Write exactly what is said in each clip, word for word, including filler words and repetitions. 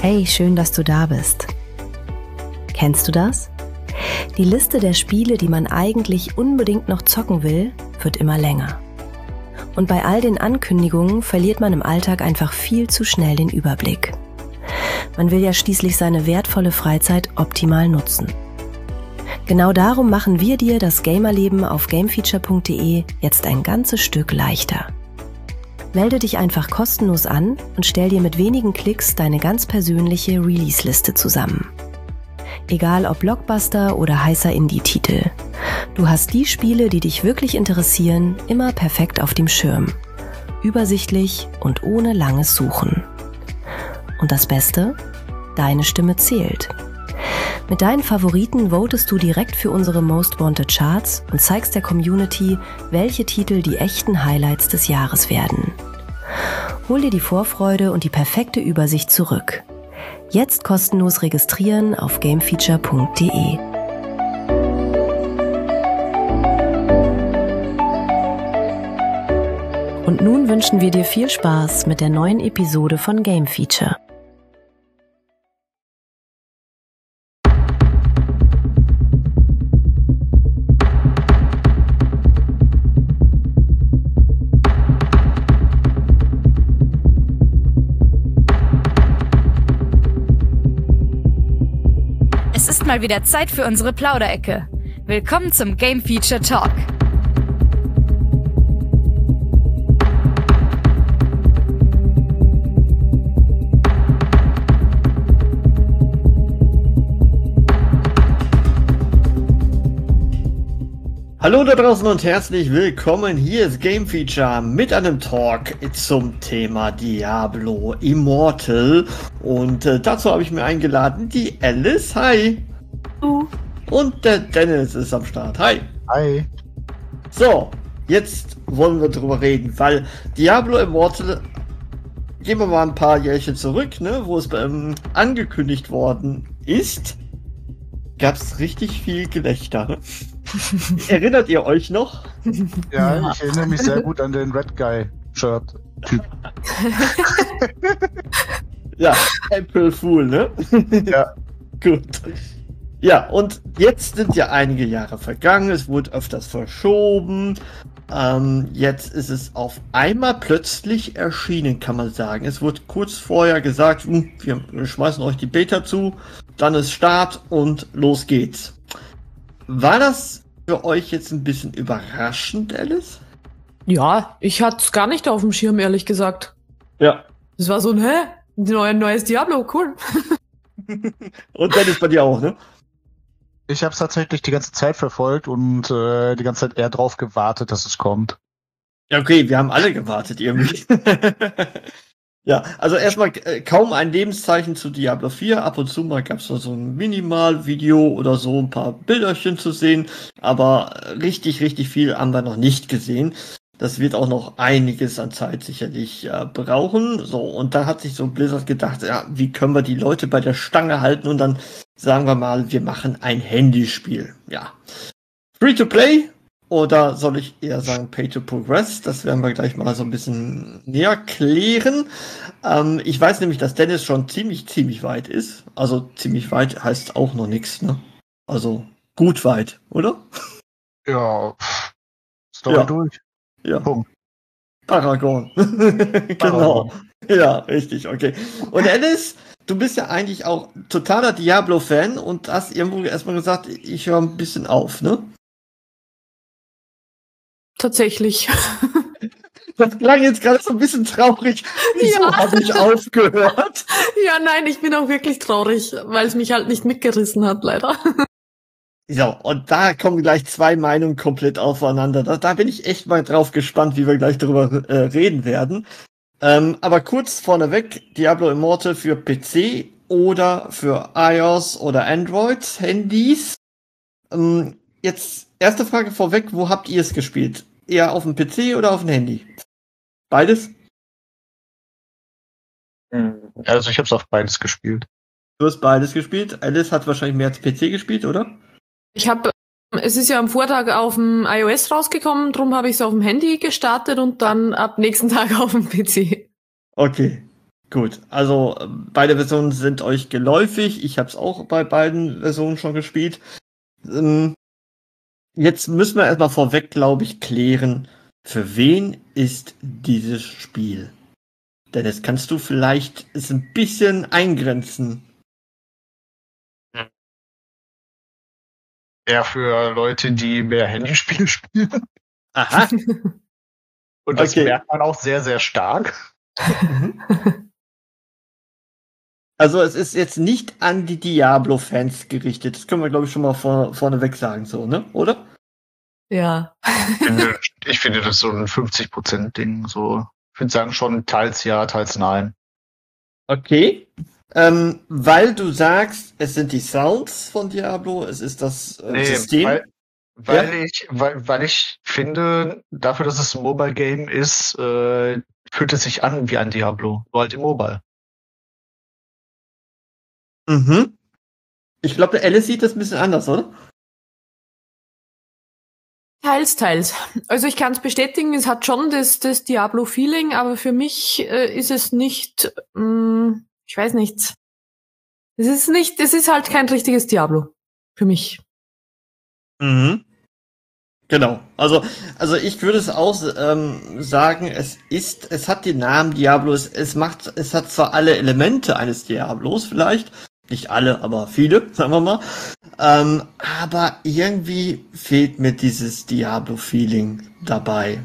Hey, schön, dass du da bist. Kennst du das? Die Liste der Spiele, die man eigentlich unbedingt noch zocken will, wird immer länger. Und bei all den Ankündigungen verliert man im Alltag einfach viel zu schnell den Überblick. Man will ja schließlich seine wertvolle Freizeit optimal nutzen. Genau darum machen wir dir das Gamerleben auf gamefeature punkt de jetzt ein ganzes Stück leichter. Melde dich einfach kostenlos an und stell dir mit wenigen Klicks deine ganz persönliche Release-Liste zusammen. Egal ob Blockbuster oder heißer Indie-Titel. Du hast die Spiele, die dich wirklich interessieren, immer perfekt auf dem Schirm. Übersichtlich und ohne langes Suchen. Und das Beste? Deine Stimme zählt. Mit deinen Favoriten votest du direkt für unsere Most Wanted Charts und zeigst der Community, welche Titel die echten Highlights des Jahres werden. Hol dir die Vorfreude und die perfekte Übersicht zurück. Jetzt kostenlos registrieren auf gamefeature punkt de. Und nun wünschen wir dir viel Spaß mit der neuen Episode von Game Feature. Es ist mal wieder Zeit für unsere Plauderecke. Willkommen zum Game Feature Talk. Hallo da draußen und herzlich willkommen. Hier ist Game Feature mit einem Talk zum Thema Diablo Immortal. Und äh, dazu habe ich mir eingeladen die Alice. Hi. Uh. Und der Dennis ist am Start. Hi. Hi. So, jetzt wollen wir drüber reden, weil Diablo Immortal, gehen wir mal ein paar Jährchen zurück, ne, wo es ähm, angekündigt worden ist, gab es richtig viel Gelächter. Ne? Erinnert ihr euch noch? Ja, ja, ich erinnere mich sehr gut an den Red Guy Shirt Typ. Ja, April Fool, ne? Ja. Gut. Ja, und jetzt sind ja einige Jahre vergangen, es wurde öfters verschoben. Ähm, jetzt ist es auf einmal plötzlich erschienen, kann man sagen. Es wurde kurz vorher gesagt, hm, wir schmeißen euch die Beta zu, dann ist Start und los geht's. War das für euch jetzt ein bisschen überraschend, Alice? Ja, ich hatte es gar nicht auf dem Schirm, ehrlich gesagt. Ja. Es war so ein, hä? Ein neues Diablo, cool. Und Dennis bei dir auch, ne? Ich habe es tatsächlich die ganze Zeit verfolgt und äh, die ganze Zeit eher drauf gewartet, dass es kommt. Ja, okay, wir haben alle gewartet irgendwie. Ja, also erstmal äh, kaum ein Lebenszeichen zu Diablo vier. Ab und zu mal gab es so ein Minimal-Video oder so, ein paar Bilderchen zu sehen. Aber richtig, richtig viel haben wir noch nicht gesehen. Das wird auch noch einiges an Zeit sicherlich äh, brauchen. So, und da hat sich so Blizzard gedacht, ja, wie können wir die Leute bei der Stange halten? Und dann sagen wir mal, wir machen ein Handyspiel. Ja. Free-to-play? Oder soll ich eher sagen Pay-to-Progress? Das werden wir gleich mal so ein bisschen näher klären. Ähm, ich weiß nämlich, dass Dennis schon ziemlich, ziemlich weit ist. Also ziemlich weit heißt auch noch nichts, ne? Also gut weit, oder? Ja, Story Ja. durch. Ja. Punkt. Paragon. Genau. Ja, richtig, okay. Und Alice, du bist ja eigentlich auch totaler Diablo-Fan und hast irgendwo erstmal gesagt, ich höre ein bisschen auf, ne? Tatsächlich. Das klang jetzt gerade so ein bisschen traurig. Wieso Ja. habe ich aufgehört? Ja, nein, ich bin auch wirklich traurig, weil es mich halt nicht mitgerissen hat, leider. So, und da kommen gleich zwei Meinungen komplett aufeinander. Da, da bin ich echt mal drauf gespannt, wie wir gleich darüber äh, reden werden. Ähm, aber kurz vorneweg, Diablo Immortal für P C oder für iOS oder Android Handys. Ähm, jetzt erste Frage vorweg, wo habt ihr es gespielt? Eher auf dem P C oder auf dem Handy? Beides? Also ich habe es auf beides gespielt. Du hast beides gespielt. Alice hat wahrscheinlich mehr als P C gespielt, oder? Ich habe, es ist ja am Vortag auf dem iOS rausgekommen, drum habe ich es auf dem Handy gestartet und dann ab nächsten Tag auf dem P C. Okay. Gut, also äh, beide Versionen sind euch geläufig. Ich habe es auch bei beiden Versionen schon gespielt. Ähm, jetzt müssen wir erstmal vorweg, glaube ich, klären, für wen ist dieses Spiel? Dennis, kannst du vielleicht es ein bisschen eingrenzen? Eher für Leute, die mehr Handyspiele spielen. Aha. Und das Okay. merkt man auch sehr, sehr stark. Also es ist jetzt nicht an die Diablo-Fans gerichtet. Das können wir, glaube ich, schon mal vor, vorneweg sagen, so, ne? Oder? Ja. Ich finde, ich finde das so ein fünfzig Prozent Ding. So, ich würde sagen, schon teils ja, teils nein. Okay. Ähm, weil du sagst, es sind die Sounds von Diablo, es ist das äh, System. Weil, weil, Ja? ich, weil, weil ich finde, dafür, dass es ein Mobile Game ist, äh, fühlt es sich an wie ein Diablo. Nur halt im Mobile. Mhm. Ich glaube, der Alice sieht das ein bisschen anders, oder? Teils, teils. Also ich kann es bestätigen, es hat schon das, das Diablo-Feeling, aber für mich äh, ist es nicht, mh, ich weiß nicht. Es ist nicht, es ist halt kein richtiges Diablo. Für mich. Mhm. Genau. Also, also ich würde es auch ähm, sagen, es ist, es hat den Namen Diablo, es, es macht, es hat zwar alle Elemente eines Diablos vielleicht, nicht alle, aber viele, sagen wir mal, ähm, aber irgendwie fehlt mir dieses Diablo-Feeling dabei.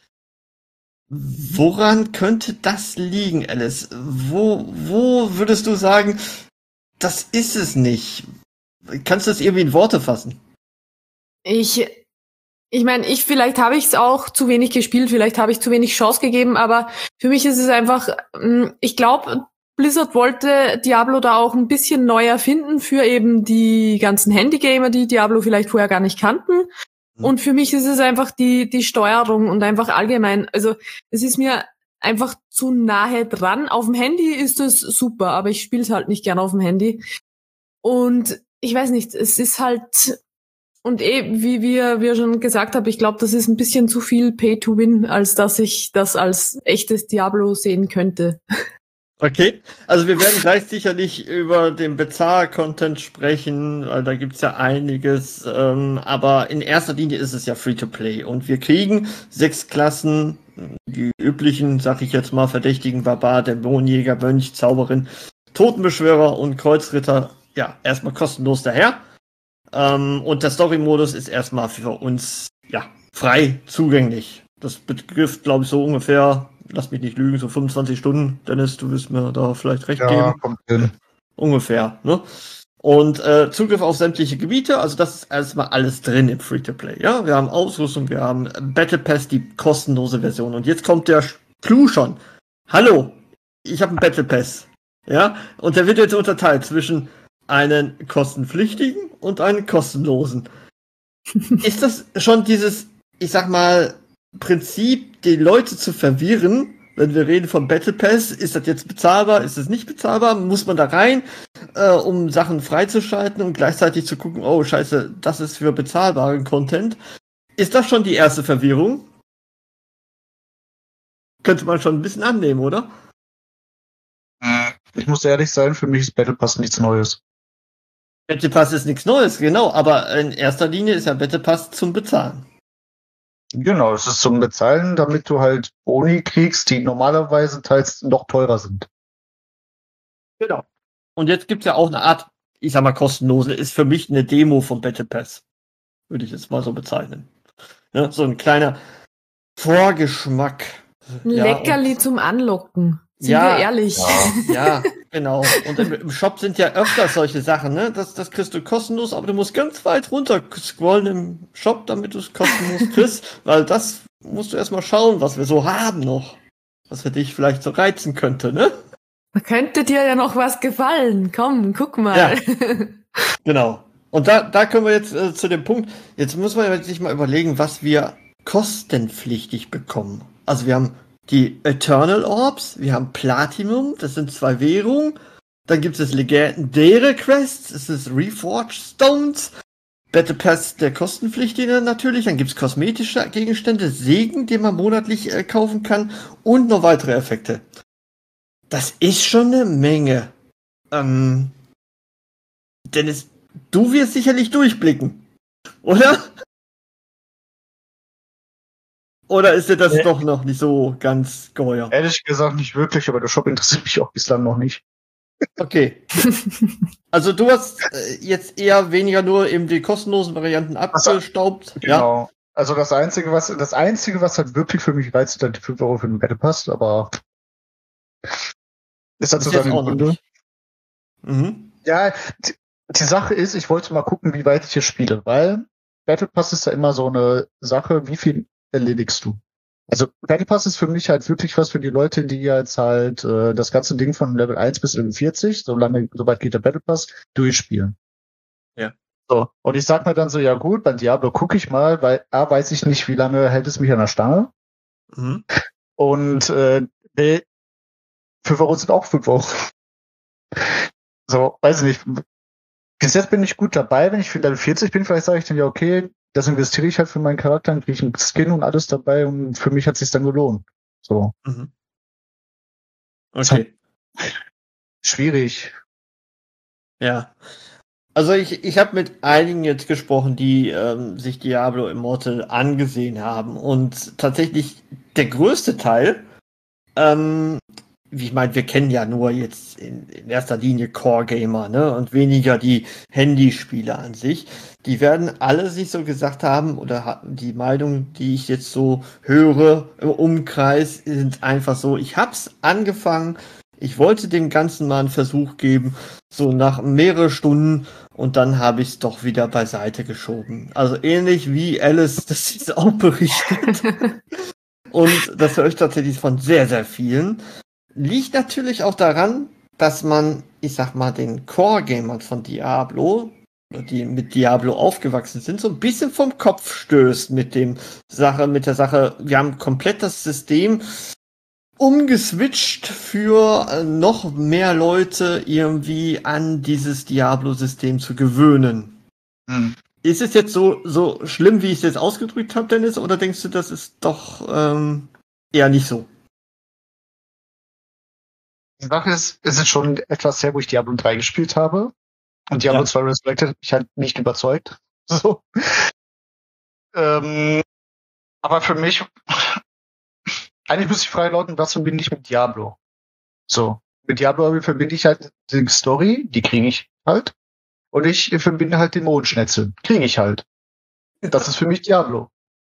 Woran könnte das liegen, Alice? Wo, wo würdest du sagen, das ist es nicht? Kannst du das irgendwie in Worte fassen? Ich, ich meine, ich vielleicht habe ich es auch zu wenig gespielt, vielleicht habe ich zu wenig Chance gegeben, aber für mich ist es einfach, mh, ich glaube, Blizzard wollte Diablo da auch ein bisschen neu erfinden für eben die ganzen Handygamer, die Diablo vielleicht vorher gar nicht kannten. Mhm. Und für mich ist es einfach die die Steuerung und einfach allgemein, also es ist mir einfach zu nahe dran. Auf dem Handy ist es super, aber ich spiele es halt nicht gern auf dem Handy. Und ich weiß nicht, es ist halt, und eh, wie wir, wie schon gesagt haben, ich glaube, das ist ein bisschen zu viel Pay to Win, als dass ich das als echtes Diablo sehen könnte. Okay, also wir werden gleich sicherlich über den Bezahl-Content sprechen, weil da gibt's ja einiges, ähm, aber in erster Linie ist es ja Free-to-Play und wir kriegen sechs Klassen, die üblichen, sag ich jetzt mal, verdächtigen Barbar, Dämonenjäger, Mönch, Zauberin, Totenbeschwörer und Kreuzritter, ja, erstmal kostenlos daher. Ähm, und der Story-Modus ist erstmal für uns, ja, frei zugänglich. Das betrifft, glaube ich, so ungefähr, lass mich nicht lügen, so fünfundzwanzig Stunden. Dennis, du wirst mir da vielleicht recht Ja, geben. kommt hin. Ungefähr, ne? Und äh, Zugriff auf sämtliche Gebiete, also das ist erstmal alles drin im Free-to-Play, ja? Wir haben Ausrüstung, wir haben Battle Pass, die kostenlose Version. Und jetzt kommt der Clou schon. Hallo, ich habe einen Battle Pass, ja? Und der wird jetzt unterteilt zwischen einen kostenpflichtigen und einen kostenlosen. Ist das schon dieses, ich sag mal, Prinzip, die Leute zu verwirren, wenn wir reden vom Battle Pass, ist das jetzt bezahlbar, ist es nicht bezahlbar, muss man da rein, äh, um Sachen freizuschalten und gleichzeitig zu gucken, oh scheiße, das ist für bezahlbaren Content. Ist das schon die erste Verwirrung? Könnte man schon ein bisschen annehmen, oder? Ich muss ehrlich sein, für mich ist Battle Pass nichts Neues. Battle Pass ist nichts Neues, genau, aber in erster Linie ist ja Battle Pass zum Bezahlen. Genau, es ist zum Bezahlen, damit du halt Boni kriegst, die normalerweise teils noch teurer sind. Genau. Und jetzt gibt's ja auch eine Art, ich sag mal kostenlose, ist für mich eine Demo vom Battle Pass. Würde ich jetzt mal so bezeichnen. Ja, so ein kleiner Vorgeschmack. Ein ja, Leckerli zum Anlocken. Sind ja, wir ehrlich. Ja, ja, genau. Und im, im Shop sind ja öfter solche Sachen, ne? Das, das kriegst du kostenlos, aber du musst ganz weit runter scrollen im Shop, damit du es kostenlos kriegst, weil das musst du erstmal schauen, was wir so haben noch. Was für dich vielleicht so reizen könnte, ne? Da könnte dir ja noch was gefallen. Komm, guck mal. Ja. Genau. Und da, da können wir jetzt äh, zu dem Punkt, jetzt muss man sich mal überlegen, was wir kostenpflichtig bekommen. Also wir haben die Eternal Orbs, wir haben Platinum, das sind zwei Währungen. Dann gibt es legendäre Quests, das ist Reforged Stones. Battle Pass, der kostenpflichtige natürlich. Dann gibt es kosmetische Gegenstände, Segen, den man monatlich äh, kaufen kann und noch weitere Effekte. Das ist schon eine Menge. Ähm, Dennis, du wirst sicherlich durchblicken, oder? Oder ist dir das Nee. doch noch nicht so ganz geheuer? Ehrlich gesagt nicht wirklich, aber der Shop interessiert mich auch bislang noch nicht. Okay. Also du hast äh, jetzt eher weniger nur eben die kostenlosen Varianten abgestaubt. Ja. Genau. Also das Einzige, was das Einzige, was halt wirklich für mich reizt, ist halt die fünf Euro für den Battle Pass, aber ist dazu Ist jetzt seine auch noch Gründe. nicht. Mhm. Ja, die, die Sache ist, ich wollte mal gucken, wie weit ich hier spiele, weil Battle Pass ist ja immer so eine Sache, wie viel erledigst du? Also Battle Pass ist für mich halt wirklich was für die Leute, die jetzt halt äh, das ganze Ding von Level eins bis Level vierzig, so lange, soweit geht der Battle Pass, durchspielen. Ja. So, und ich sag mir dann so, ja gut, beim Diablo gucke ich mal, weil A, weiß ich nicht, wie lange hält es mich an der Stange. Mhm. Und äh, B, fünf Euro sind auch fünf Euro. So, weiß ich nicht. Bis jetzt bin ich gut dabei, wenn ich für Level vierzig bin, vielleicht sage ich dann, ja okay, das investiere ich halt für meinen Charakter, dann kriege ich einen Skin und alles dabei und für mich hat es sich dann gelohnt. So. Mhm. Okay. Schwierig. Ja. Also ich, ich habe mit einigen jetzt gesprochen, die ähm, sich Diablo Immortal angesehen haben. Und tatsächlich der größte Teil, ähm, wie ich meine, wir kennen ja nur jetzt in, in erster Linie Core-Gamer, ne? Und weniger die Handyspieler an sich. Die werden alle sich so gesagt haben, oder ha- die Meinung, die ich jetzt so höre im Umkreis, sind einfach so, ich hab's angefangen, ich wollte dem Ganzen mal einen Versuch geben, so nach mehrere Stunden, und dann habe ich es doch wieder beiseite geschoben. Also ähnlich wie Alice, das sie es auch berichtet. Und das höre ich tatsächlich von sehr, sehr vielen. Liegt natürlich auch daran, dass man, ich sag mal, den Core-Gamern von Diablo, die mit Diablo aufgewachsen sind, so ein bisschen vom Kopf stößt mit dem Sache, mit der Sache, wir haben komplett das System umgeswitcht für äh, noch mehr Leute irgendwie an dieses Diablo-System zu gewöhnen. Hm. Ist es jetzt so, so schlimm, wie ich es jetzt ausgedrückt habe, Dennis, oder denkst du, das ist doch ähm, eher nicht so? Die Sache ist, es ist schon etwas her, wo ich Diablo drei gespielt habe. Und Diablo Ja. zwei Resurrected hat mich halt nicht überzeugt. So. Ähm, aber für mich, eigentlich müsste ich frei lauten, was verbinde ich mit Diablo? So. Mit Diablo verbinde ich halt die Story, die kriege ich halt. Und ich verbinde halt den Mondschnetzel. Kriege ich halt. Das ist für mich Diablo.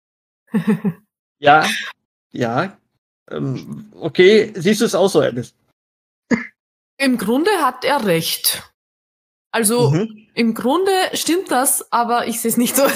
Ja, ja. Ähm, okay, siehst du es auch so, Alice? Im Grunde hat er recht. Also Mhm. im Grunde stimmt das, aber ich sehe es nicht so.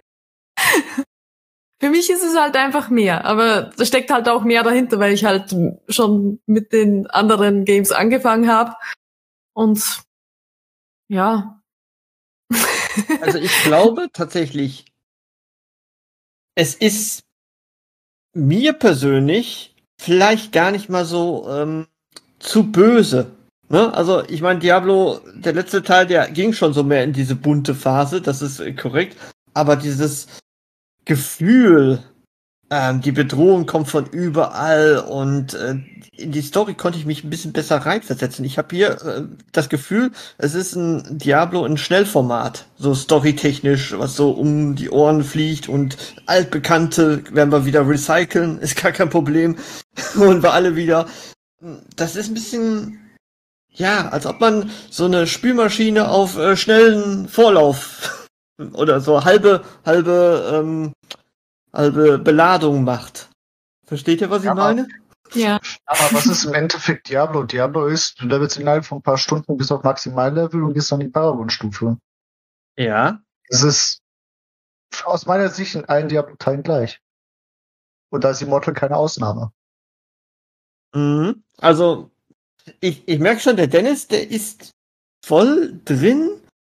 Für mich ist es halt einfach mehr, aber da steckt halt auch mehr dahinter, weil ich halt schon mit den anderen Games angefangen habe. Und ja. Also ich glaube tatsächlich, es ist mir persönlich vielleicht gar nicht mal so ähm, zu böse. Ne? Also ich meine, Diablo, der letzte Teil, der ging schon so mehr in diese bunte Phase, das ist äh, korrekt. Aber dieses Gefühl, ähm, die Bedrohung kommt von überall, und äh, in die Story konnte ich mich ein bisschen besser reinversetzen. Ich habe hier äh, das Gefühl, es ist ein Diablo in Schnellformat, so storytechnisch, was so um die Ohren fliegt, und altbekannte werden wir wieder recyceln, ist gar kein Problem. Und wir alle wieder. Das ist ein bisschen, ja, als ob man so eine Spülmaschine auf äh, schnellen Vorlauf oder so halbe, halbe, ähm, halbe Beladung macht. Versteht ihr, was ich Ja. meine? Ja. Aber was ist im Endeffekt Diablo? Diablo ist, du levelst innerhalb von ein paar Stunden bis auf Maximallevel und gehst dann die Paragon-Stufe. Ja. Das ist aus meiner Sicht in allen Diablo-Teilen gleich. Und da ist Immortal keine Ausnahme. Mhm. Also, ich, ich merke schon, der Dennis, der ist voll drin.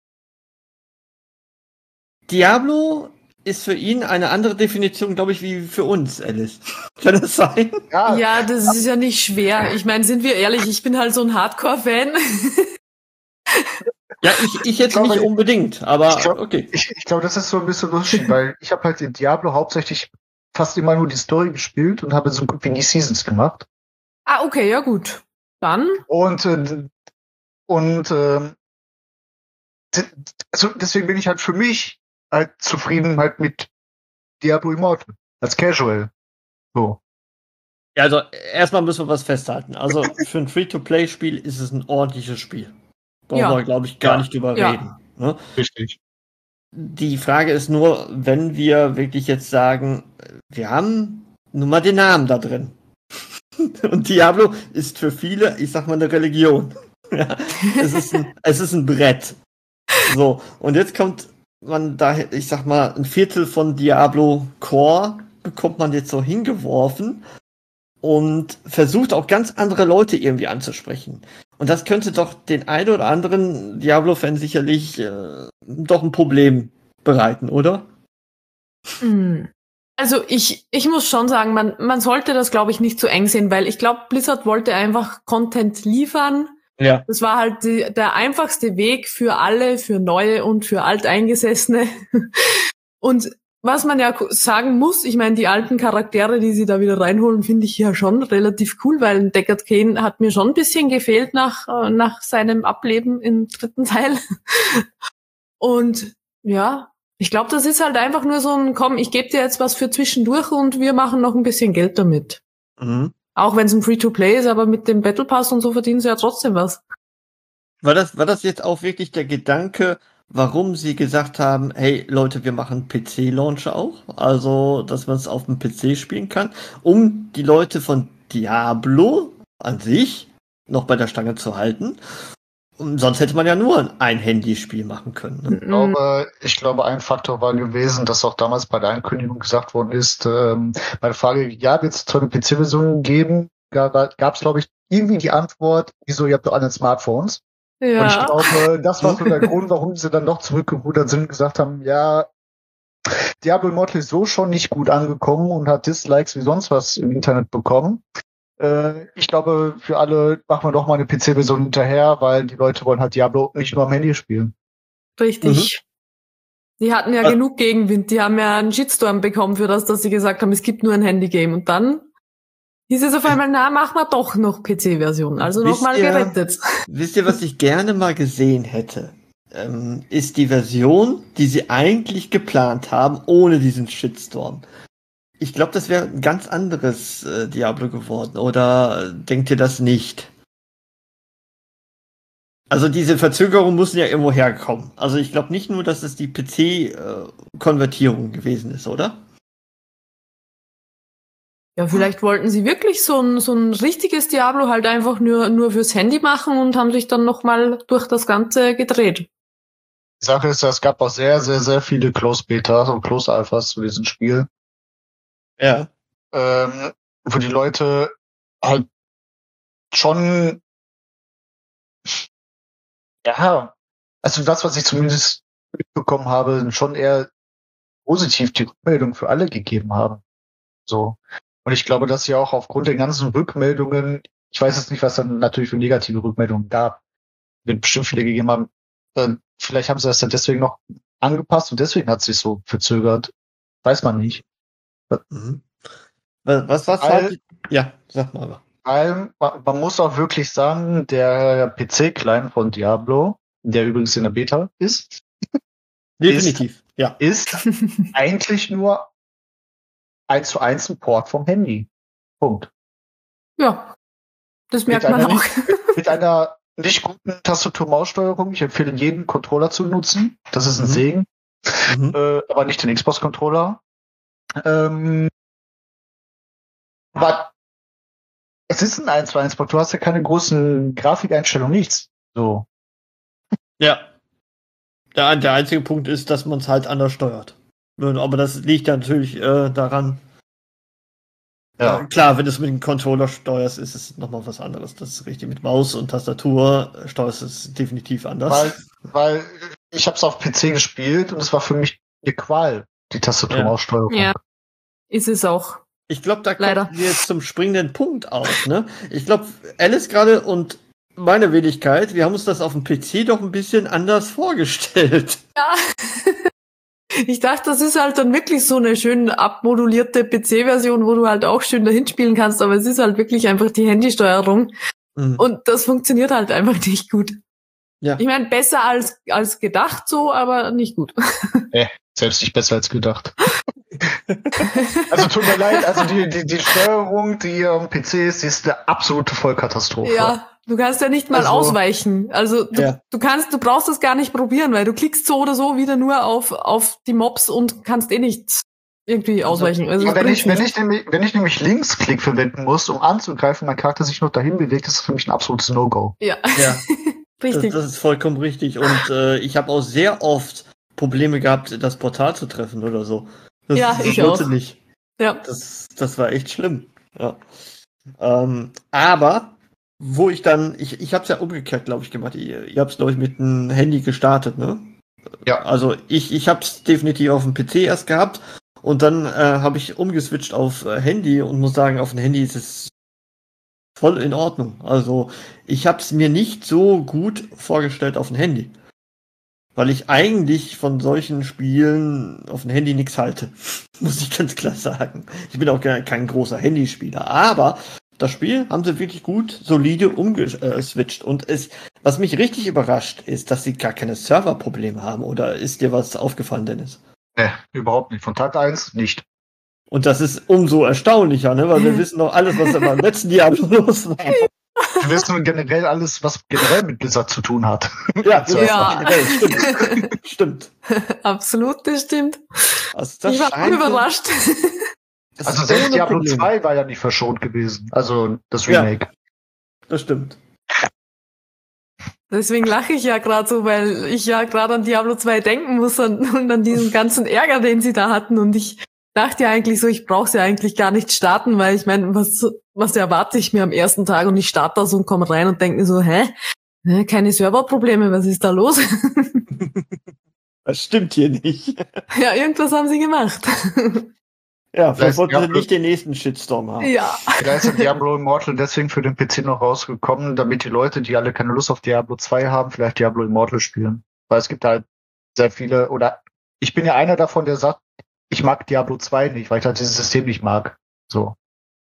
Diablo ist für ihn eine andere Definition, glaube ich, wie für uns, Alice. Kann das sein? Ja, Ja, das ist ja nicht schwer. Ich meine, sind wir ehrlich, ich bin halt so ein Hardcore-Fan. Ja, ich, ich jetzt glaube, nicht unbedingt, aber ich glaub- okay. ich, ich glaube, das ist so ein bisschen lustig, weil ich habe halt in Diablo hauptsächlich fast immer nur die Story gespielt und habe so gut wie die Seasons gemacht. Ah, okay, ja gut. Dann? Und, äh, und äh, also deswegen bin ich halt für mich halt zufrieden halt mit Diablo Immortal als Casual. So. Ja, also erstmal müssen wir was festhalten. Also für ein Free-to-Play-Spiel ist es ein ordentliches Spiel. Brauchen Ja. wir, glaube ich, gar Ja. nicht drüber Ja. reden. Ne? Richtig. Die Frage ist nur, wenn wir wirklich jetzt sagen, wir haben nun mal den Namen da drin. Und Diablo ist für viele, ich sag mal, eine Religion. Ja, es ist ein, es ist ein Brett. So, und jetzt kommt man da, ich sag mal, ein Viertel von Diablo Core bekommt man jetzt so hingeworfen und versucht auch ganz andere Leute irgendwie anzusprechen. Und das könnte doch den einen oder anderen Diablo-Fan sicherlich äh, doch ein Problem bereiten, oder? Hm. Also ich, ich muss schon sagen, man, man sollte das, glaube ich, nicht zu eng sehen, weil ich glaube, Blizzard wollte einfach Content liefern. Ja. Das war halt die, der einfachste Weg für alle, für Neue und für Alteingesessene. Und was man ja sagen muss, ich meine, die alten Charaktere, die sie da wieder reinholen, finde ich ja schon relativ cool, weil Deckard Cain hat mir schon ein bisschen gefehlt nach, nach seinem Ableben im dritten Teil. Und ja, ich glaube, das ist halt einfach nur so ein, komm, ich gebe dir jetzt was für zwischendurch und wir machen noch ein bisschen Geld damit. Mhm. Auch wenn es ein Free-to-Play ist, aber mit dem Battle Pass und so verdienen sie ja trotzdem was. War das, war das jetzt auch wirklich der Gedanke, warum sie gesagt haben, hey Leute, wir machen P C-Launch auch, also dass man es auf dem P C spielen kann, um die Leute von Diablo an sich noch bei der Stange zu halten? Und sonst hätte man ja nur ein Handyspiel machen können. Ne? Ich glaube, ich glaube, ein Faktor war gewesen, dass auch damals bei der Ankündigung gesagt worden ist, ähm, bei der Frage, ja, wird es eine P C-Version geben, gab es, glaube ich, irgendwie die Antwort, wieso, ihr habt doch alle Smartphones. Ja. Und ich glaube, das war so der Grund, warum sie dann doch zurückgerudert sind und gesagt haben, ja, Diablo Immortal ist so schon nicht gut angekommen und hat Dislikes wie sonst was im Internet bekommen. Äh, ich glaube, für alle machen wir doch mal eine P C-Version hinterher, weil die Leute wollen halt Diablo nicht nur am Handy spielen. Richtig. Mhm. Die hatten ja Was? genug Gegenwind. Die haben ja einen Shitstorm bekommen für das, dass sie gesagt haben, es gibt nur ein Handy-Game. Und dann hieß es auf einmal, na, machen wir doch noch P C-Version. Also nochmal gerettet. Wisst ihr, was ich gerne mal gesehen hätte? Ähm, ist die Version, die sie eigentlich geplant haben, ohne diesen Shitstorm. Ich glaube, das wäre ein ganz anderes äh, Diablo geworden. Oder denkt ihr das nicht? Also diese Verzögerungen müssen ja irgendwo herkommen. Also ich glaube nicht nur, dass es die P C-Konvertierung gewesen ist, oder? Ja, vielleicht wollten sie wirklich so ein, so ein richtiges Diablo halt einfach nur, nur fürs Handy machen und haben sich dann nochmal durch das Ganze gedreht. Die Sache ist ja, es gab auch sehr, sehr, sehr viele Close-Betas und Close-Alphas zu diesem Spiel. Ja. Ähm, wo die Leute halt schon, ja, also das, was ich zumindest mitbekommen habe, schon eher positiv die Rückmeldung für alle gegeben haben. So. Und ich glaube, dass sie auch aufgrund der ganzen Rückmeldungen, ich weiß jetzt nicht, was dann natürlich für negative Rückmeldungen gab, wird bestimmt viele gegeben haben, äh, vielleicht haben sie das dann deswegen noch angepasst und deswegen hat es sich so verzögert. Weiß man nicht. Mhm. Was, was, was All, halt, ja, sag mal. All, man muss auch wirklich sagen, der P C-Client von Diablo, der übrigens in der Beta ist, Definitiv, ist, ja. ist eigentlich nur eins zu eins ein Port vom Handy. Punkt. Ja, das merkt mit man einer, auch. Mit, mit einer nicht guten Tastatur-Maus-Steuerung. Ich empfehle jeden Controller zu nutzen. Das ist ein Mhm. Segen. Mhm. Äh, aber nicht den Xbox-Controller. Ähm, aber es ist ein eins zu eins Port. Du hast ja keine großen Grafikeinstellungen, nichts. So. Ja. Der, der einzige Punkt ist, dass man es halt anders steuert. Aber das liegt ja natürlich äh, daran. Ja. Äh, klar, wenn du es mit dem Controller steuerst, ist es nochmal was anderes. Das ist richtig. Mit Maus und Tastatur äh, steuerst du es definitiv anders. Weil, weil ich habe es auf P C gespielt und es war für mich eine Qual, die Tastatur-Maus-Steuerung. Ja, ist es auch. Ich glaube, da Leider. kommen wir jetzt zum springenden Punkt auf. Ne? Ich glaube, Alice gerade und meine Wenigkeit, wir haben uns das auf dem P C doch ein bisschen anders vorgestellt. Ja. Ich dachte, das ist halt dann wirklich so eine schön abmodulierte P C-Version, wo du halt auch schön dahin spielen kannst, aber es ist halt wirklich einfach die Handysteuerung. Mhm. Und das funktioniert halt einfach nicht gut. Ja. Ich meine, besser als, als gedacht so, aber nicht gut. Äh, selbst nicht besser als gedacht. Also tut mir leid, also die, die, die Steuerung, die am P C ist, die ist eine absolute Vollkatastrophe. Ja, du kannst ja nicht mal Also, ausweichen. Also du, ja. du kannst, du brauchst das gar nicht probieren, weil du klickst so oder so wieder nur auf, auf die Mobs und kannst eh nicht irgendwie ausweichen. Also, Ja, das wenn, ich, bringt's wenn, nicht. ich nämlich, wenn ich nämlich Linksklick verwenden muss, um anzugreifen, mein Charakter sich noch dahin bewegt, ist das für mich ein absolutes No-Go. Ja, Ja. Das, richtig. das ist vollkommen richtig. Und äh, ich habe auch sehr oft Probleme gehabt, das Portal zu treffen oder so. Das, Ja, das ich wollte auch. nicht. Ja. Das, das war echt schlimm. Ja. Ähm, aber, wo ich dann, ich, ich habe es ja umgekehrt, glaube ich, gemacht. Ihr, ihr habt es, glaube ich, mit dem Handy gestartet, ne? Ja. Also ich, ich habe es definitiv auf dem P C erst gehabt und dann äh, habe ich umgeswitcht auf äh, Handy und muss sagen, auf dem Handy ist es voll in Ordnung. Also ich habe es mir nicht so gut vorgestellt auf dem Handy. Weil ich eigentlich von solchen Spielen auf dem Handy nichts halte. Muss ich ganz klar sagen. Ich bin auch kein, kein großer Handyspieler. Aber das Spiel haben sie wirklich gut, solide umgeswitcht. Und es, was mich richtig überrascht, ist, dass sie gar keine Serverprobleme haben. Oder ist dir was aufgefallen, Dennis? Nee, überhaupt nicht. Von Tag eins nicht. Und das ist umso erstaunlicher, ne? Weil wir wissen noch alles, was im letzten Jahr los war. Wir wissen generell alles, was generell mit Blizzard zu tun hat. Ja, So, Ja. generell, stimmt. Stimmt. Absolut, das stimmt. Also das Ich war auch scheint- überrascht. das Also ist selbst ohne Diablo Probleme. zwei war ja nicht verschont gewesen. Also das Ja. Remake. Das stimmt. Deswegen lache ich ja gerade so, weil ich ja gerade an Diablo zwei denken muss und, und an diesen ganzen Ärger, den sie da hatten. Und ich dachte ja eigentlich so, ich brauche sie ja eigentlich gar nicht starten, weil ich meine, was, was erwarte ich mir am ersten Tag? Und ich starte da so und komme rein und denke mir so, hä? Hä, keine Serverprobleme, was ist da los? Das stimmt hier nicht. Ja, irgendwas haben sie gemacht. Ja, vielleicht Vielleicht wollten sie Diablo- nicht den nächsten Shitstorm haben. Ja. Da ist ja Diablo Immortal deswegen für den P C noch rausgekommen, damit die Leute, die alle keine Lust auf Diablo zwei haben, vielleicht Diablo Immortal spielen. Weil es gibt halt sehr viele, oder ich bin ja einer davon, der sagt, ich mag Diablo zwei nicht, weil ich halt dieses System nicht mag. So.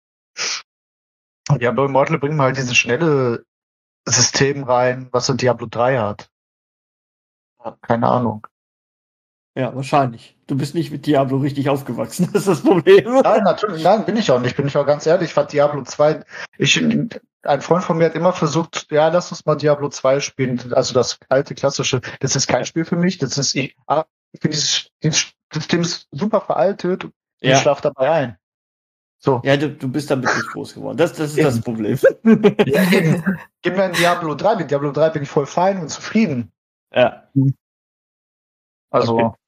Und Diablo Immortal bringt mir halt dieses schnelle System rein, was so Diablo drei hat. Keine Ahnung. Ja, wahrscheinlich. Du bist nicht mit Diablo richtig aufgewachsen, das ist das Problem. Nein, natürlich, nein, bin ich auch nicht. Bin ich auch ganz ehrlich. Ich fand Diablo zwei, ich, ein Freund von mir hat immer versucht, ja, lass uns mal Diablo zwei spielen. Also das alte, klassische, das ist kein Spiel für mich. Das ist, ich, ah, ich finde dieses, dieses System ist super veraltet und ich Ja. schlafe dabei ein. So. Ja, du, du bist damit nicht groß geworden. Das, das ist das Problem. Ja, eben. Gib mir ein Diablo drei. Mit Diablo drei bin ich voll fein und zufrieden. Ja. Also,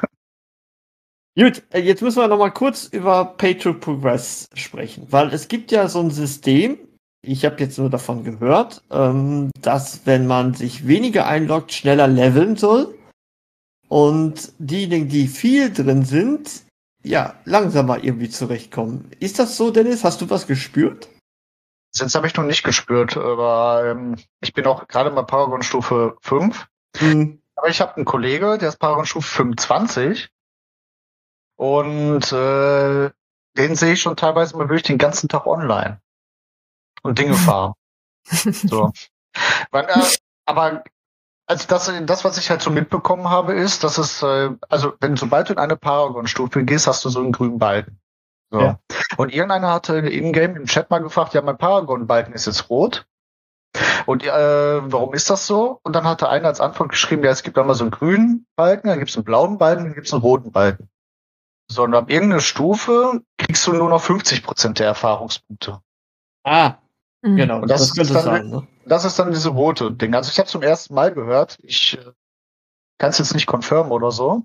Gut, äh, jetzt müssen wir noch mal kurz über Pay to Progress sprechen, weil es gibt ja so ein System, ich habe jetzt nur davon gehört, ähm, dass wenn man sich weniger einloggt, schneller leveln soll und diejenigen, die viel drin sind, ja, langsamer irgendwie zurechtkommen. Ist das so, Dennis? Hast du was gespürt? das habe ich noch nicht gespürt, aber ähm, ich bin auch gerade mal Paragon Stufe fünf. Hm. Aber ich habe einen Kollege, der ist Paragon Stufe fünfundzwanzig. Und äh, den sehe ich schon teilweise mal wirklich den ganzen Tag online. Und Dinge fahren. So. Weil, äh, aber also das, das, was ich halt so mitbekommen habe, ist, dass es, äh, also wenn sobald du in eine Paragon-Stufe gehst, hast du so einen grünen Balken. So. Ja. Und irgendeiner hatte in-game im Chat mal gefragt, ja, mein Paragon-Balken ist jetzt rot. Und äh, warum ist das so? Und dann hatte einer als Antwort geschrieben, ja, es gibt einmal so einen grünen Balken, dann gibt es einen blauen Balken, dann gibt es einen roten Balken. So, und ab irgendeiner Stufe kriegst du nur noch fünfzig Prozent der Erfahrungspunkte. Ah, Mhm. genau, Und das das, ist könnte dann- sein. Ne? Das ist dann diese rote Ding. Also ich habe zum ersten Mal gehört, ich äh, kann es jetzt nicht confirmen oder so.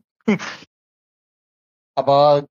Aber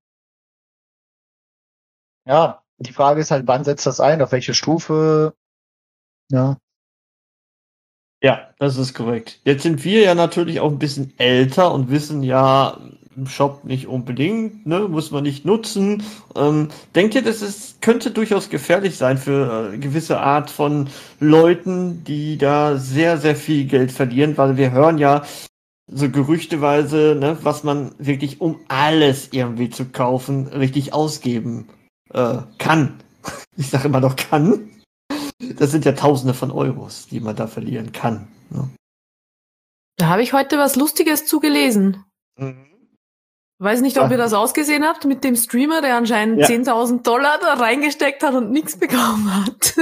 ja, die Frage ist halt, wann setzt das ein, auf welche Stufe? Ja. Ja, das ist korrekt. Jetzt sind wir ja natürlich auch ein bisschen älter und wissen ja, im Shop nicht unbedingt, ne, muss man nicht nutzen. Ähm, denkt ihr, das ist, könnte durchaus gefährlich sein für äh, gewisse Art von Leuten, die da sehr, sehr viel Geld verlieren, weil wir hören ja so gerüchteweise, ne, was man wirklich, um alles irgendwie zu kaufen, richtig ausgeben äh, kann. Ich sage immer noch kann. Das sind ja Tausende von Euros, die man da verlieren kann. Ne? Da habe ich heute was Lustiges zugelesen. Mhm. Weiß nicht, ob ihr das ausgesehen habt mit dem Streamer, der anscheinend Ja. zehntausend Dollar da reingesteckt hat und nichts bekommen hat.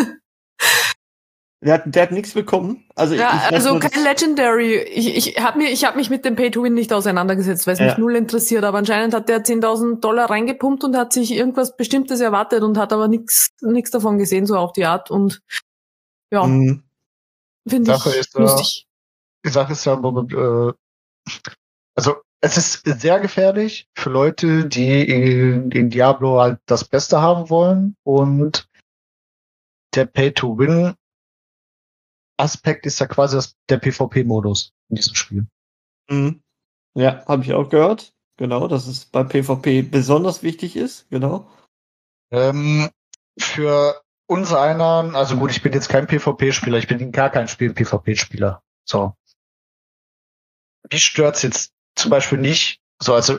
Der hat, der hat nichts bekommen. Also, Ja, ich, ich weiß also nur, kein dass- Legendary. Ich, ich habe mir, ich habe mich mit dem Pay-to-Win nicht auseinandergesetzt, weil es Ja. mich null interessiert. Aber anscheinend hat der zehntausend Dollar reingepumpt und hat sich irgendwas Bestimmtes erwartet und hat aber nichts, nichts davon gesehen, so auf die Art. Und ja, Mhm. finde Sache ich ist, äh, lustig. Die Sache ist ja, äh, also es ist sehr gefährlich für Leute, die in, in Diablo halt das Beste haben wollen, und der Pay-to-Win-Aspekt ist ja quasi das, der PvP-Modus in diesem Spiel. Mhm. Ja, habe ich auch gehört. Genau, dass es bei PvP besonders wichtig ist. Genau. Ähm, für uns einer, also gut, ich bin jetzt kein PvP-Spieler, ich bin in gar kein Spiel PvP-Spieler. So. Mich stört's jetzt zum Beispiel nicht. So, also,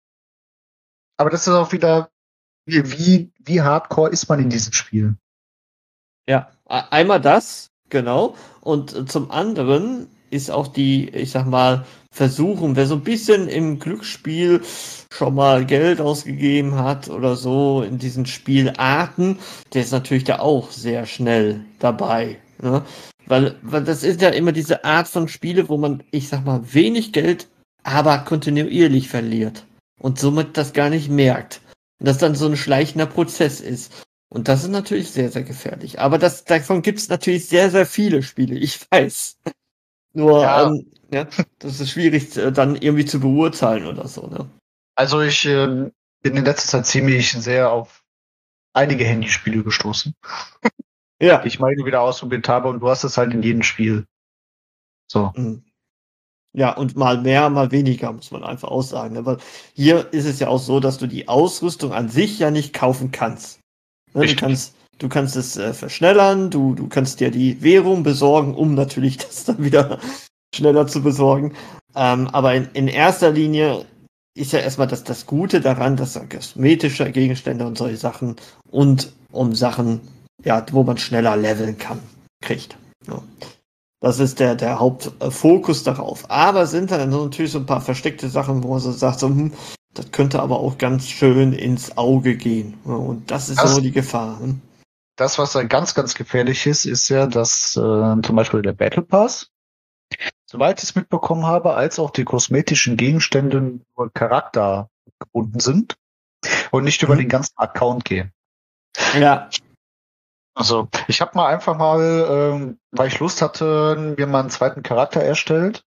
aber das ist auch wieder, wie, wie hardcore ist man in diesem Spiel? Ja, e- einmal das, genau. Und äh, zum anderen ist auch die, ich sag mal, Versuchung, wer so ein bisschen im Glücksspiel schon mal Geld ausgegeben hat oder so in diesen Spielarten, der ist natürlich da auch sehr schnell dabei. Ne? Weil, weil das ist ja immer diese Art von Spiele, wo man, ich sag mal, wenig Geld, aber kontinuierlich verliert und somit das gar nicht merkt. Und das dann so ein schleichender Prozess ist. Und das ist natürlich sehr, sehr gefährlich. Aber das, davon gibt es natürlich sehr, sehr viele Spiele, ich weiß. Nur, Ja. ähm, ja, das ist schwierig äh, dann irgendwie zu beurteilen oder so, ne? Also ich ähm, bin in letzter Zeit ziemlich sehr auf einige Handyspiele gestoßen, Ja. die ich mal wieder ausprobiert habe, und du hast es halt in jedem Spiel. So. Mhm. Ja, und mal mehr, mal weniger, muss man einfach aussagen. Aber hier ist es ja auch so, dass du die Ausrüstung an sich ja nicht kaufen kannst. Ne, du Richtig. kannst, du kannst es äh, verschnellern, du, du kannst dir die Währung besorgen, um natürlich das dann wieder schneller zu besorgen. Ähm, aber in, in erster Linie ist ja erstmal das, das Gute daran, dass er kosmetische Gegenstände und solche Sachen und um Sachen, ja, wo man schneller leveln kann, kriegt. Ja. Das ist der, der Hauptfokus darauf. Aber sind dann natürlich so ein paar versteckte Sachen, wo man so sagt, so, hm, das könnte aber auch ganz schön ins Auge gehen. Ja, und das ist Das- so die Gefahr. Hm? Das, was da ganz, ganz gefährlich ist, ist ja, dass äh, zum Beispiel der Battle Pass, soweit ich es mitbekommen habe, als auch die kosmetischen Gegenstände nur Charakter gebunden sind und nicht über Mhm. den ganzen Account gehen. Ja. Also ich habe mal einfach mal, ähm, weil ich Lust hatte, mir mal einen zweiten Charakter erstellt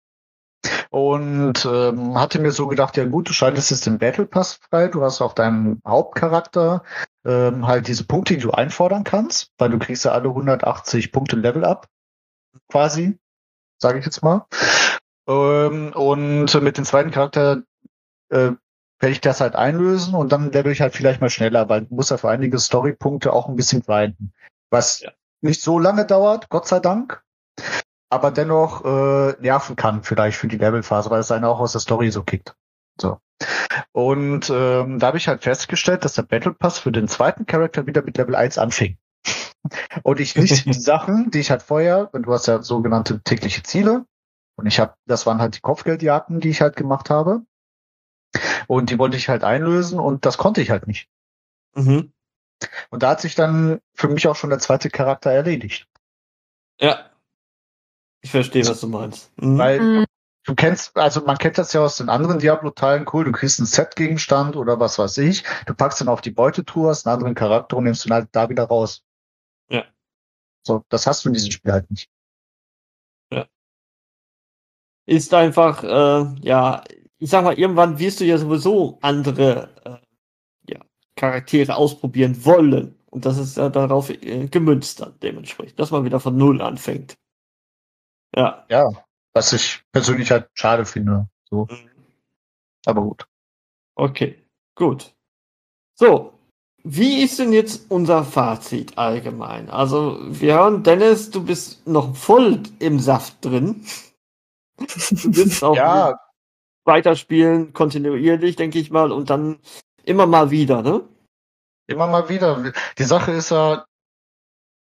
und ähm, hatte mir so gedacht, ja gut, du schaltest jetzt den Battle Pass frei, du hast auf deinem Hauptcharakter ähm, halt diese Punkte, die du einfordern kannst, weil du kriegst ja alle hundertachtzig Punkte Level Up, quasi, sage ich jetzt mal. Ähm, und mit dem zweiten Charakter äh, werde ich das halt einlösen und dann level ich halt vielleicht mal schneller, weil du musst ja für einige Storypunkte auch ein bisschen grinden. Was Ja. nicht so lange dauert, Gott sei Dank, aber dennoch äh, nerven kann vielleicht für die Levelphase, weil es einen auch aus der Story so kickt. So. Und ähm, da habe ich halt festgestellt, dass der Battle Pass für den zweiten Charakter wieder mit Level eins anfing. Und ich nicht die Sachen, die ich halt vorher, und du hast ja sogenannte tägliche Ziele, und ich habe, das waren halt die Kopfgeldjagden, die ich halt gemacht habe. Und die wollte ich halt einlösen und das konnte ich halt nicht. Mhm. Und da hat sich dann für mich auch schon der zweite Charakter erledigt. Ja. Ich verstehe, was du meinst. Mhm. Weil Mhm. du kennst, also man kennt das ja aus den anderen Diablo-Teilen, cool, du kriegst einen Set-Gegenstand oder was weiß ich, du packst den auf die Beutetruhe, hast einen anderen Charakter und nimmst ihn halt da wieder raus. Ja. So, das hast du in diesem Spiel halt nicht. Ist einfach, äh, ja, ich sag mal, irgendwann wirst du ja sowieso andere äh, ja, Charaktere ausprobieren wollen. Und das ist ja darauf äh, gemünzt dann dementsprechend, dass man wieder von Null anfängt. Ja. Ja, was ich persönlich halt schade finde. So, aber gut. Okay, gut. So, wie ist denn jetzt unser Fazit allgemein? Also, wir hören, Dennis, du bist noch voll im Saft drin. Du wirst auch Ja, weiterspielen, kontinuierlich, denke ich mal, und dann immer mal wieder, ne? immer mal wieder. Die Sache ist ja,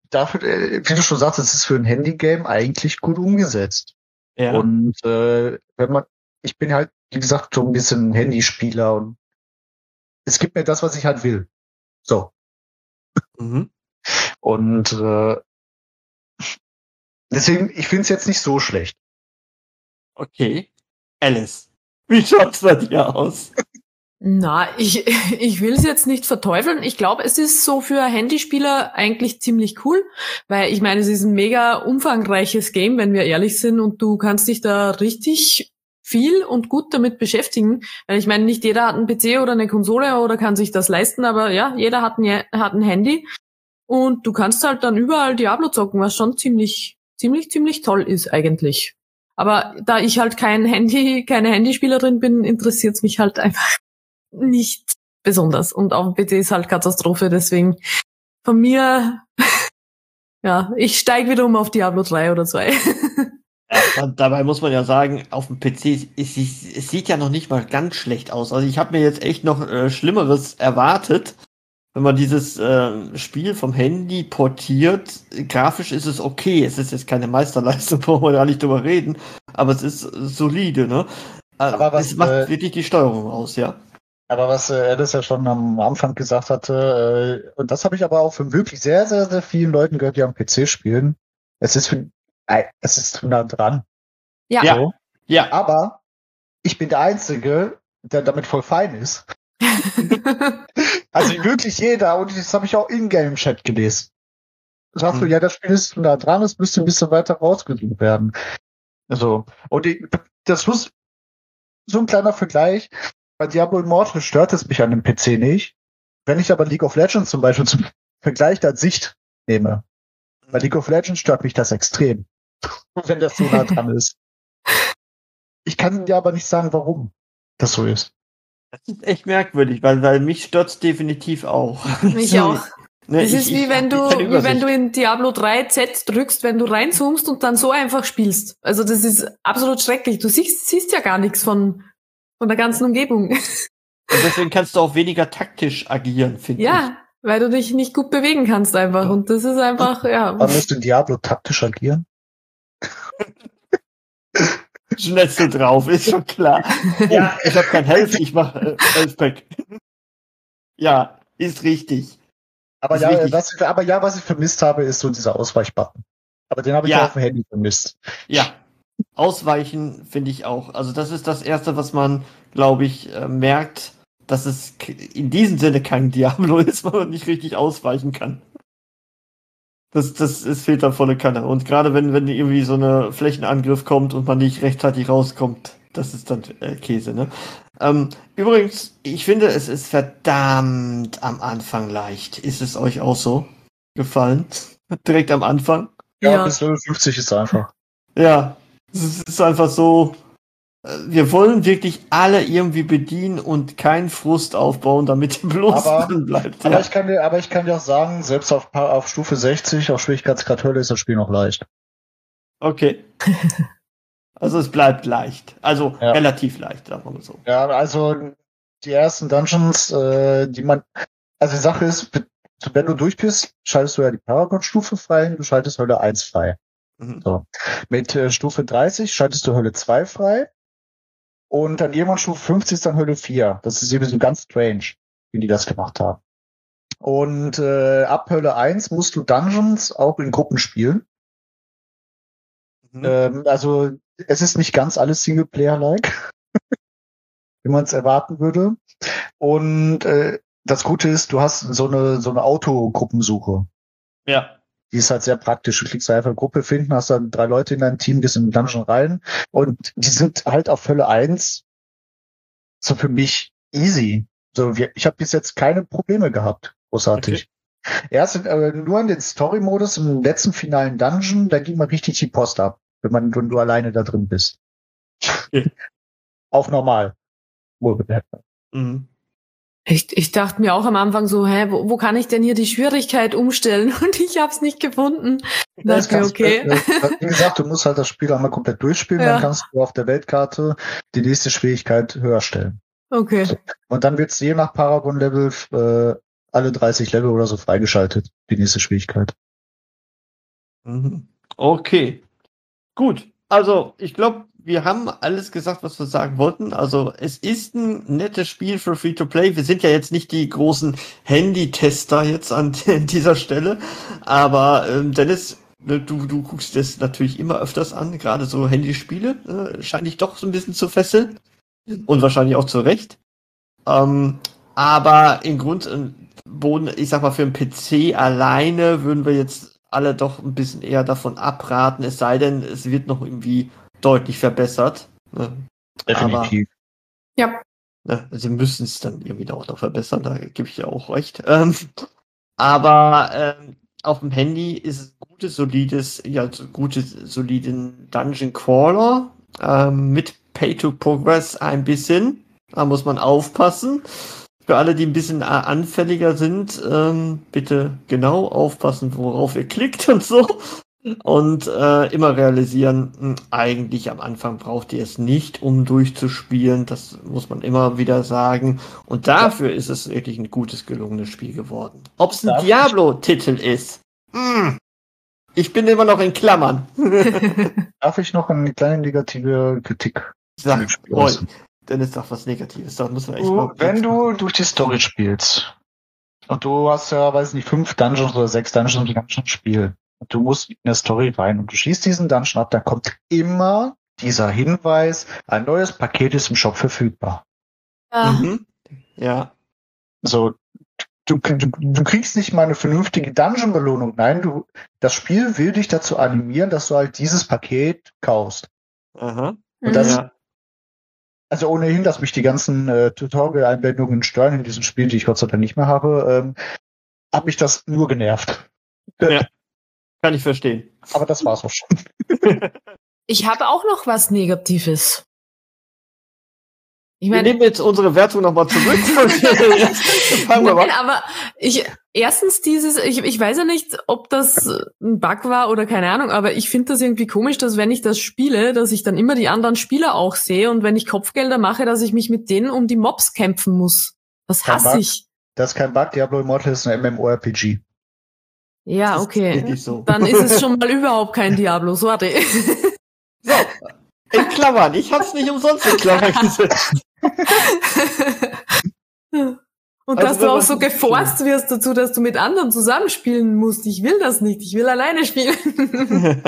dafür, äh, wie du schon sagst, es ist für ein Handy-Game eigentlich gut umgesetzt. Ja. Und äh, wenn man, ich bin halt, wie gesagt, so ein bisschen Handyspieler und es gibt mir das, was ich halt will. So. Mhm. Und äh, deswegen, ich finde es jetzt nicht so schlecht. Okay. Alice, wie schaut's bei dir aus? Na, ich, ich will es jetzt nicht verteufeln. Ich glaube, es ist so für Handyspieler eigentlich ziemlich cool, weil ich meine, es ist ein mega umfangreiches Game, wenn wir ehrlich sind, und du kannst dich da richtig viel und gut damit beschäftigen. Weil ich meine, nicht jeder hat einen P C oder eine Konsole oder kann sich das leisten, aber ja, jeder hat ein, hat ein Handy und du kannst halt dann überall Diablo zocken, was schon ziemlich, ziemlich, ziemlich toll ist eigentlich. Aber da ich halt kein Handy, keine Handyspielerin bin, interessiert es mich halt einfach nicht besonders. Und auf dem P C ist halt Katastrophe, deswegen von mir, ja, ich steige wieder um auf Diablo drei oder zwei. Ja, und dabei muss man ja sagen, auf dem P C, ist, es, es sieht ja noch nicht mal ganz schlecht aus. Also ich habe mir jetzt echt noch äh, Schlimmeres erwartet, wenn man dieses äh, Spiel vom Handy portiert. Grafisch ist es okay, es ist jetzt keine Meisterleistung, brauchen wir da nicht drüber reden, aber es ist solide, ne? Aber was, es macht äh, wirklich die Steuerung aus, ja. Aber was äh, Alice ja schon am Anfang gesagt hatte, äh, und das habe ich aber auch von wirklich sehr, sehr, sehr vielen Leuten gehört, die am P C spielen, es ist für, äh, es ist nah dran. Ja. Ja. So. Ja. Aber ich bin der Einzige, der damit voll fein ist. Also wirklich jeder, und das habe ich auch in-game im Chat gelesen. Sagst du, Hm. ja, das Spiel ist nah dran, es müsste ein bisschen weiter rausgesucht werden. Also, und die, das muss so ein kleiner Vergleich. Bei Diablo Immortal stört es mich an dem P C nicht. Wenn ich aber League of Legends zum Beispiel zum Vergleich als Sicht nehme, bei League of Legends stört mich das extrem, wenn das so nah dran ist. Ich kann dir aber nicht sagen, warum das so ist. Das ist echt merkwürdig, weil, weil mich stört's definitiv auch. Mich So, auch. Ne, Es ich- ist wie ich wenn hab du, keine wie wenn Übersicht. du in Diablo drei Z drückst, wenn du reinzoomst und dann so einfach spielst. Also das ist absolut schrecklich. Du siehst, siehst ja gar nichts von, von der ganzen Umgebung. Und deswegen kannst du auch weniger taktisch agieren, finde ich. Ja, weil du dich nicht gut bewegen kannst einfach. Und das ist einfach, ja. Man muss in Diablo taktisch agieren. Schnellste drauf, ist schon klar. Ja, ich habe kein Health, ich mach äh, Health-Pack. Ja, ist richtig. Aber Ist ja, richtig. was ich, aber ja, was ich vermisst habe, ist so dieser Ausweichbutton. Aber den habe ich Ja. auch auf dem Handy vermisst. Ja, ausweichen finde ich auch. Also das ist das Erste, was man, glaube ich, äh, merkt, dass es k- in diesem Sinne kein Diablo ist, weil man nicht richtig ausweichen kann. Das, das ist, fehlt dann volle Kanne. Und gerade wenn, wenn irgendwie so eine Flächenangriff kommt und man nicht rechtzeitig rauskommt, das ist dann äh, Käse, ne? Ähm, übrigens, ich finde, es ist verdammt am Anfang leicht. Ist es euch auch so gefallen? Direkt am Anfang? Ja, Ja. bis Level fünfzig ist einfach. Ja, es ist einfach so, äh, wir wollen wirklich alle irgendwie bedienen und keinen Frust aufbauen, damit der bloß Aber- drin bleibt. Aber Ja. ich kann dir, aber ich kann dir auch sagen, selbst auf, Pa- auf Stufe sechzig, auf Schwierigkeitsgrad Hölle ist das Spiel noch leicht. Okay. Also es bleibt leicht. Also Ja. relativ leicht, sagen wir mal so. Ja, also die ersten Dungeons, äh, die man, also die Sache ist, wenn du durch bist, schaltest du ja die Paragon-Stufe frei, du schaltest Hölle eins frei. Mhm. So. Mit äh, Stufe dreißig schaltest du Hölle zwei frei und dann irgendwann Stufe fünfzig ist dann Hölle vier. Das ist eben so ganz strange, wie die das gemacht haben. Und äh, ab Hölle eins musst du Dungeons auch in Gruppen spielen. Mhm. Ähm, also es ist nicht ganz alles Singleplayer-like, wie man es erwarten würde. Und äh, das Gute ist, du hast so eine so eine Autogruppensuche. Ja. Die ist halt sehr praktisch. Du klickst einfach Gruppe finden, hast dann drei Leute in deinem Team, gehst in den Dungeon rein und die sind halt auf Hölle eins so für mich easy. So, wir, ich habe bis jetzt keine Probleme gehabt. Großartig. Erst äh, nur in den Story-Modus im letzten finalen Dungeon, da ging mal richtig die Post ab, wenn man wenn du alleine da drin bist. Okay. Auf normal. Wohlbemerkt. Mhm. Ich, ich dachte mir auch am Anfang so, hä, wo, wo kann ich denn hier die Schwierigkeit umstellen? Und ich habe es nicht gefunden. Da Das dachte mir, kannst- okay. äh, Wie gesagt, du musst halt das Spiel einmal komplett durchspielen, Ja. dann kannst du auf der Weltkarte die nächste Schwierigkeit höher stellen. Okay. Und dann wird's je nach Paragon-Level äh, alle dreißig Level oder so freigeschaltet, die nächste Schwierigkeit. Mhm. Okay. Gut. Also, ich glaube, wir haben alles gesagt, was wir sagen wollten. Also, es ist ein nettes Spiel für Free-to-Play. Wir sind ja jetzt nicht die großen Handy-Tester jetzt an dieser Stelle. Aber, ähm, Dennis, du, du guckst das natürlich immer öfters an. Gerade so Handyspiele äh, scheint dich doch so ein bisschen zu fesseln. Und wahrscheinlich auch zu Recht. Ähm, aber im Grund und Boden, ich sag mal, für einen P C alleine würden wir jetzt alle doch ein bisschen eher davon abraten, es sei denn, es wird noch irgendwie deutlich verbessert. Ne? Definitiv. Ja. Ne, sie müssen es dann irgendwie auch noch verbessern, da gebe ich ja auch recht. Ähm, aber ähm, auf dem Handy ist es ein gutes, solides, ja, so gutes, soliden Dungeon Crawler ähm, mit Pay-to-Progress ein bisschen. Da muss man aufpassen. Für alle, die ein bisschen anfälliger sind, ähm, bitte genau aufpassen, worauf ihr klickt und so. Und äh, immer realisieren, mh, eigentlich am Anfang braucht ihr es nicht, um durchzuspielen. Das muss man immer wieder sagen. Und dafür ist es wirklich ein gutes, gelungenes Spiel geworden. Ob es ein Darf Diablo-Titel ist? Mh, ich bin immer noch in Klammern. Darf ich noch eine kleine negative Kritik Sag, dem Spiel Roy, äußern? Dennis sagt was Negatives. Da müssen wir echt Du, mal wenn du durch die Story spielst und du hast ja, weiß nicht, fünf Dungeons oder sechs Dungeons im ganzen Spiel und du musst in der Story rein und du schließt diesen Dungeon ab, dann kommt immer dieser Hinweis, ein neues Paket ist im Shop verfügbar. Ja. Mhm. Ja. So, du, du, du kriegst nicht mal eine vernünftige Dungeon-Belohnung. Nein, du, das Spiel will dich dazu animieren, dass du halt dieses Paket kaufst. Aha. Und das, Ja. also ohnehin, dass mich die ganzen äh, Tutorial-Einblendungen stören in diesem Spiel, die ich Gott sei Dank nicht mehr habe, ähm, hat mich das nur genervt. Ja. Kann ich verstehen. Aber das war's auch schon. Ich habe auch noch was Negatives. Ich Wir meine, nehmen jetzt unsere Wertung nochmal zurück. Fangen wir nein, mal. aber ich erstens dieses, ich, ich weiß ja nicht, ob das ein Bug war oder keine Ahnung, aber ich finde das irgendwie komisch, dass wenn ich das spiele, dass ich dann immer die anderen Spieler auch sehe und wenn ich Kopfgelder mache, dass ich mich mit denen um die Mobs kämpfen muss. Das Kein hasse Bug. ich. Das ist kein Bug, Diablo Immortal ist ein MMORPG. Ja, Das ist okay. wirklich so. Dann ist es schon mal überhaupt kein Diablo, sorry. So, in Klammern. Ich hab's nicht umsonst in Klammern gesetzt. Und Also dass wenn du auch man- so geforst wirst dazu, dass du mit anderen zusammenspielen musst. Ich will das nicht. Ich will alleine spielen.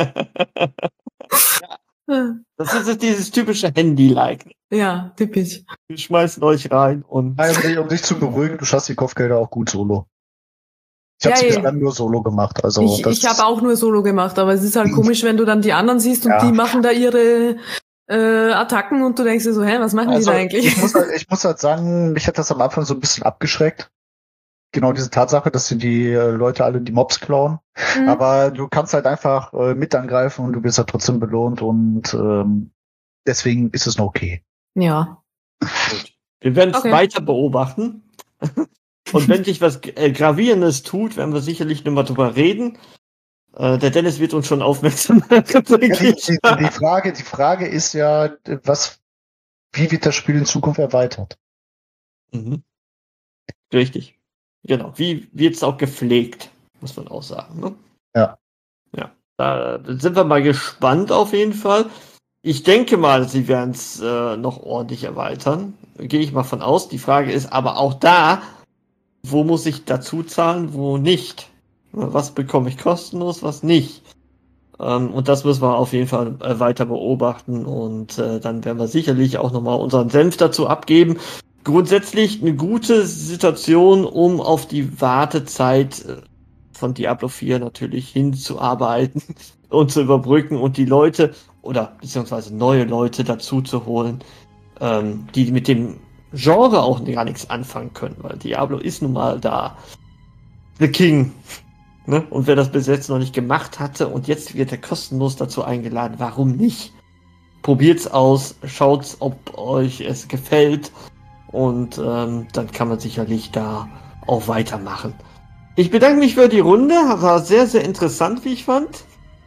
Das ist jetzt dieses typische Handy-like. Ja, typisch. Wir schmeißen euch rein und Nein, um dich, um dich zu beruhigen, du schaffst die Kopfgelder auch gut solo. Ich habe Ja, sie ja. bislang nur solo gemacht. Also Ich, das ich habe auch nur Solo gemacht, aber es ist halt komisch, wenn du dann die anderen siehst und Ja. die machen da ihre äh, Attacken und du denkst dir so, hä, was machen Also, die da eigentlich? ich muss, halt, ich muss halt sagen, mich hat das am Anfang so ein bisschen abgeschreckt. Genau diese Tatsache, dass sie die äh, Leute alle die Mobs klauen. Mhm. Aber du kannst halt einfach äh, mit angreifen und du wirst halt trotzdem belohnt und ähm, deswegen ist es noch okay. Ja. gut. Wir werden es Okay. weiter beobachten. Und wenn sich was äh, Gravierendes tut, werden wir sicherlich nochmal drüber reden. Äh, der Dennis wird uns schon aufmerksam machen. Ja, die, die, die, Frage, die Frage ist ja, was, wie wird das Spiel in Zukunft erweitert? Mhm. Richtig. Genau. Wie wird es auch gepflegt, muss man auch sagen. Ne? Ja. Ja. Da sind wir mal gespannt auf jeden Fall. Ich denke mal, sie werden es äh, noch ordentlich erweitern. Gehe ich mal von aus. Die Frage ist aber auch da, wo muss ich dazu zahlen, wo nicht? Was bekomme ich kostenlos, was nicht? Ähm, und das müssen wir auf jeden Fall äh, weiter beobachten und äh, dann werden wir sicherlich auch nochmal unseren Senf dazu abgeben. Grundsätzlich eine gute Situation, um auf die Wartezeit äh, von Diablo vier natürlich hinzuarbeiten und zu überbrücken und die Leute oder beziehungsweise neue Leute dazu zu holen, ähm, die mit dem Genre auch gar nichts anfangen können, weil Diablo ist nun mal da The King. Ne? Und wer das bis jetzt noch nicht gemacht hatte und jetzt wird er kostenlos dazu eingeladen, warum nicht? Probiert's aus, schaut's, ob euch es gefällt und ähm, dann kann man sicherlich da auch weitermachen. Ich bedanke mich für die Runde, war sehr, sehr interessant, wie ich fand.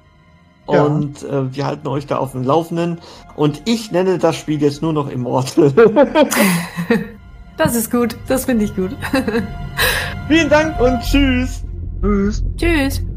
Ja. Und äh, wir halten euch da auf dem Laufenden. Und ich nenne das Spiel jetzt nur noch Immortal. Das ist gut. Das finde ich gut. Vielen Dank und tschüss. Tschüss. Tschüss.